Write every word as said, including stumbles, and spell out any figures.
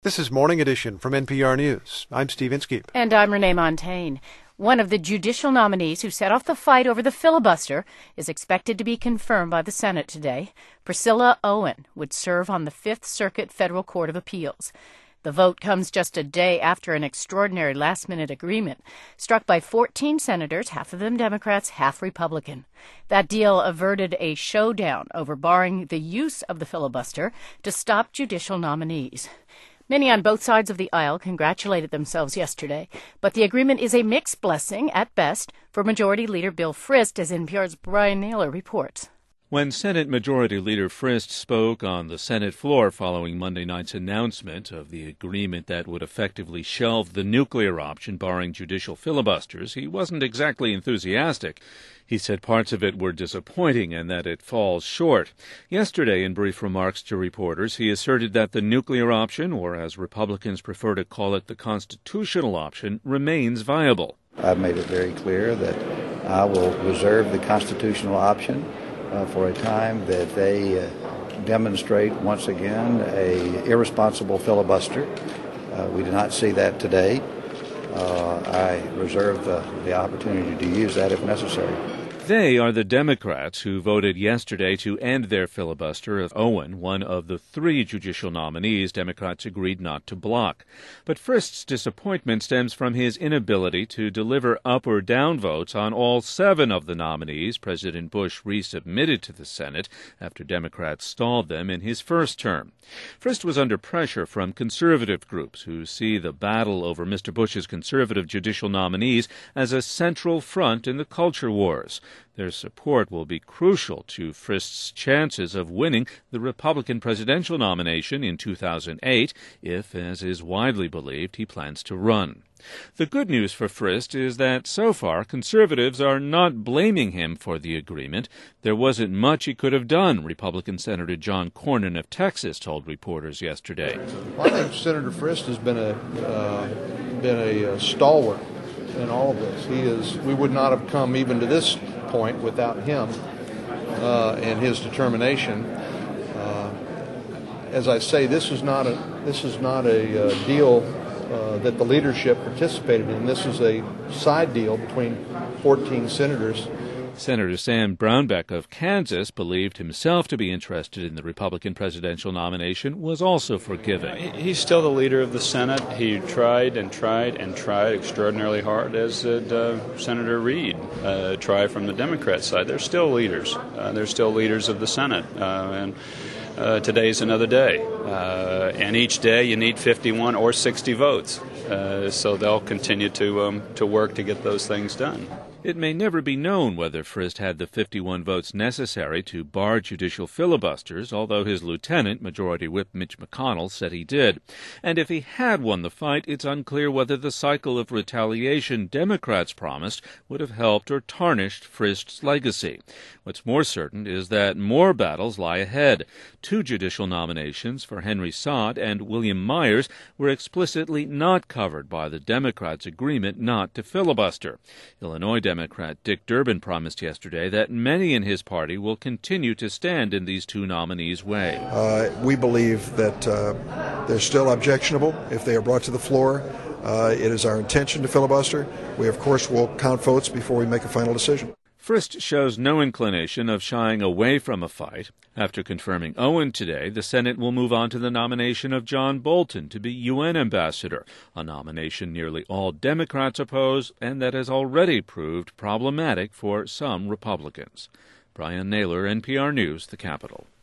This is Morning Edition from N P R News. I'm Steve Inskeep. And I'm Renee Montaigne. One of the judicial nominees who set off the fight over the filibuster is expected to be confirmed by the Senate today. Priscilla Owen would serve on the Fifth Circuit Federal Court of Appeals. The vote comes just a day after an extraordinary last-minute agreement struck by fourteen senators, half of them Democrats, half Republican. That deal averted a showdown over barring the use of the filibuster to stop judicial nominees. Many on both sides of the aisle congratulated themselves yesterday, but the agreement is a mixed blessing at best for Majority Leader Bill Frist, as N P R's Brian Naylor reports. When Senate Majority Leader Frist spoke on the Senate floor following Monday night's announcement of the agreement that would effectively shelve the nuclear option barring judicial filibusters, he wasn't exactly enthusiastic. He said parts of it were disappointing and that it falls short. Yesterday, in brief remarks to reporters, he asserted that the nuclear option, or as Republicans prefer to call it, the constitutional option, remains viable. I've made it very clear that I will reserve the constitutional option Uh, for a time that they uh, demonstrate once again a irresponsible filibuster. Uh, we do not see that today. Uh, I reserve the, the opportunity to use that if necessary. They are the Democrats who voted yesterday to end their filibuster of Owen, one of the three judicial nominees Democrats agreed not to block. But Frist's disappointment stems from his inability to deliver up or down votes on all seven of the nominees President Bush resubmitted to the Senate after Democrats stalled them in his first term. Frist was under pressure from conservative groups who see the battle over Mister Bush's conservative judicial nominees as a central front in the culture wars. Their support will be crucial to Frist's chances of winning the Republican presidential nomination in two thousand eight, if, as is widely believed, he plans to run. The good news for Frist is that so far conservatives are not blaming him for the agreement. There wasn't much he could have done, Republican Senator John Cornyn of Texas told reporters yesterday. Well, I think Senator Frist has been a uh, been a, a stalwart in all of this. He is. We would not have come even to this point without him uh, and his determination. Uh, as I say, this is not a this is not a uh, deal uh, that the leadership participated in. This is a side deal between fourteen senators. Senator Sam Brownback of Kansas, believed himself to be interested in the Republican presidential nomination, was also forgiving. He's still the leader of the Senate. He tried and tried and tried extraordinarily hard, as did uh, Senator Reid uh, try from the Democrat side. They're still leaders. Uh, they're still leaders of the Senate. Uh, and uh, today's another day. Uh, and each day you need fifty-one or sixty votes. Uh, so they'll continue to um, to work to get those things done. It may never be known whether Frist had the fifty-one votes necessary to bar judicial filibusters, although his lieutenant, Majority Whip Mitch McConnell, said he did. And if he had won the fight, it's unclear whether the cycle of retaliation Democrats promised would have helped or tarnished Frist's legacy. What's more certain is that more battles lie ahead. Two judicial nominations for Henry Sod and William Myers were explicitly not covered by the Democrats' agreement not to filibuster. Illinois Democrat Dick Durbin promised yesterday that many in his party will continue to stand in these two nominees' way. Uh, we believe that uh, they're still objectionable if they are brought to the floor. Uh, it is our intention to filibuster. We, of course, will count votes before we make a final decision. Frist shows no inclination of shying away from a fight. After confirming Owen today, the Senate will move on to the nomination of John Bolton to be U N ambassador, a nomination nearly all Democrats oppose and that has already proved problematic for some Republicans. Brian Naylor, N P R News, the Capitol.